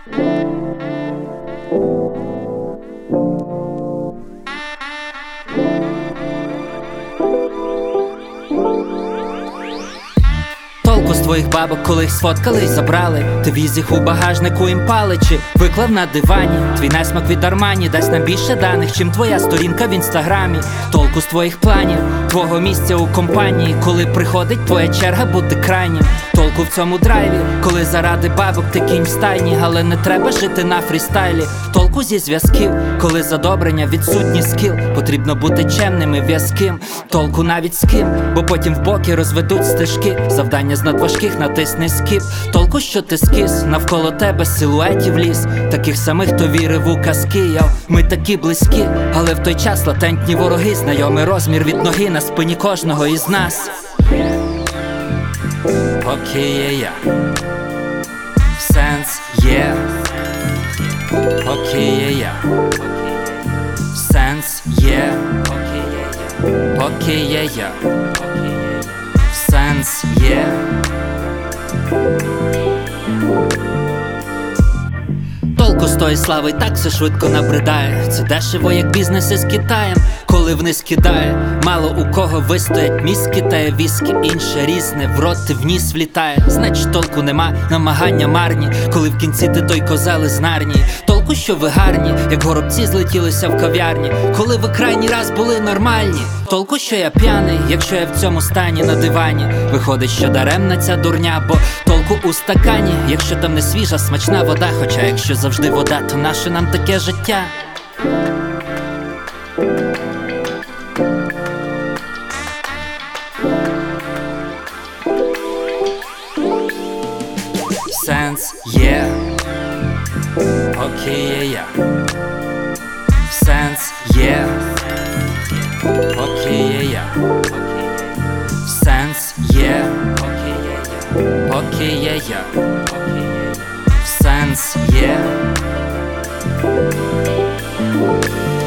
Толку з твоїх бабок колись сфоткали й забрали. Ти віз їх у багажнику імпали чи виклав на дивані. Твій несмак від Армані дасть нам більше даних, чим твоя сторінка в інстаграмі. Толку з твоїх планів, твого місця у компанії, коли приходить твоя черга бути крайнім. Толку в цьому драйві, коли заради бабок ти кінь в стайні, але не треба жити на фрістайлі. Толку зі зв'язків, коли задобрення відсутній скіл, потрібно бути чемним і в'язким. Толку навіть з ким, бо потім в боки розведуть стежки. Завдання з надважких натисни скіп. Толку, що ти скис, навколо тебе силуетів ліс, таких самих, хто вірив у казки. Ми такі близькі, але в той час латентні вороги. Знайомий розмір від ноги на спині кожного із нас. Поки є я, сенс є. Поки є я, сенс є. Поки є я, сенс є. Толку з тої слави, так все швидко набридає. Це дешево, як бізнес із Китаєм, коли вниз кидає. Мало у кого вистоять мізки та віскі, інше різне в рот і в ніс влітає. Значить толку нема, намагання марні, коли в кінці ти той козел із Нарнії. Толку, що ви гарні, як горобці злетілися в кав'ярні, коли ви крайній раз були нормальні. Толку, що я п'яний, якщо я в цьому стані на дивані. Виходить, що даремна ця дурня, бо толку у стакані, якщо там не свіжа, смачна вода. Хоча якщо завжди вода, то наше нам таке життя? Сенс є. Поки є я, сенс є. Поки є я, сенс є. Поки є я, сенс є.